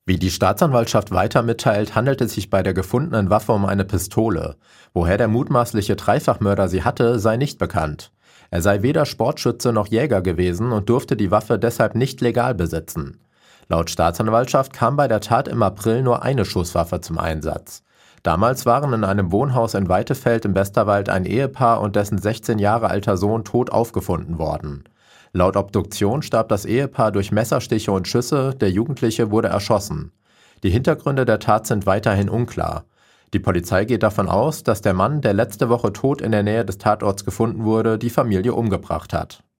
Wie die Staatsanwaltschaft weiter mitteilt, handelt es sich bei der gefundenen Waffe um eine Pistole. Woher der mutmaßliche Dreifachmörder sie hatte, sei nicht bekannt. Er sei weder Sportschütze noch Jäger gewesen und durfte die Waffe deshalb nicht legal besitzen. Laut Staatsanwaltschaft kam bei der Tat im April nur eine Schusswaffe zum Einsatz. Damals waren in einem Wohnhaus in Weitefeld im Westerwald ein Ehepaar und dessen 16 Jahre alter Sohn tot aufgefunden worden. Laut Obduktion starb das Ehepaar durch Messerstiche und Schüsse, der Jugendliche wurde erschossen. Die Hintergründe der Tat sind weiterhin unklar. Die Polizei geht davon aus, dass der Mann, der letzte Woche tot in der Nähe des Tatorts gefunden wurde, die Familie umgebracht hat.